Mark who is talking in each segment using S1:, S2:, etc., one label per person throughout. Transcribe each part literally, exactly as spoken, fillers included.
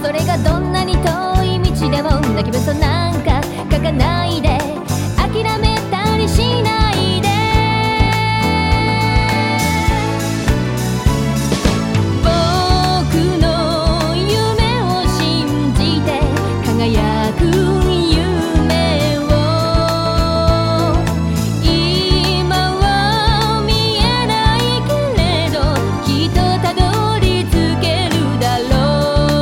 S1: それがどんなに遠い道でも泣きべそなんか書かないで、諦めたりしないで。僕の夢を信じて輝く夢を、今は見えないけれどきっとたどり着けるだろう。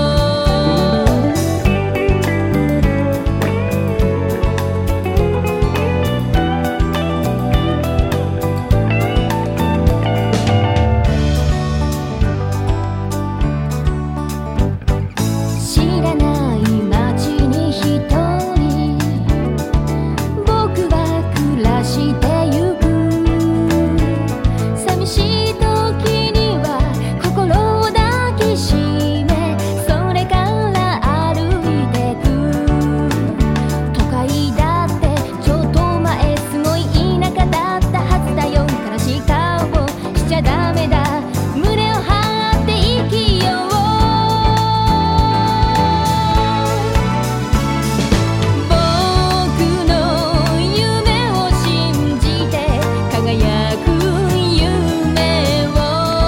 S1: 知らない街に一人僕は暮らしてゆく。寂しい時には心を抱きしめ、それから歩いてく。都会だってちょっと前すごい田舎だったはずだよ。悲しい顔しちゃダメだ、胸を張って生きよう。僕の夢を信じて輝く夢を、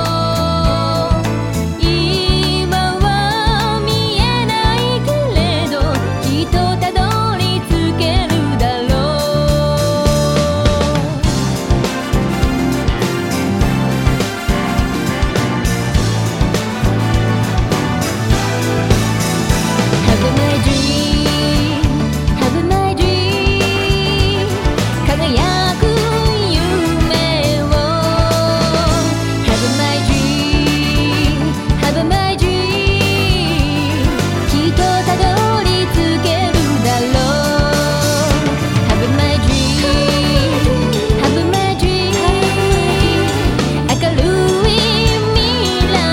S1: 今は見えないけれどきっとたどり着けるだろう。Have my dream, have my dream 輝く夢を Have my dream, have my dream きっとたどり着けるだろう。 Have my dream, have my dream 明るい未来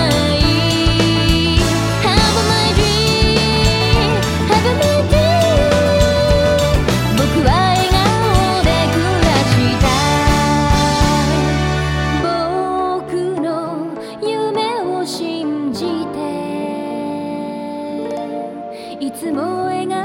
S1: Have my dream, have my dream 僕は笑顔で暮らしたい。僕の夢を信じていつも笑顔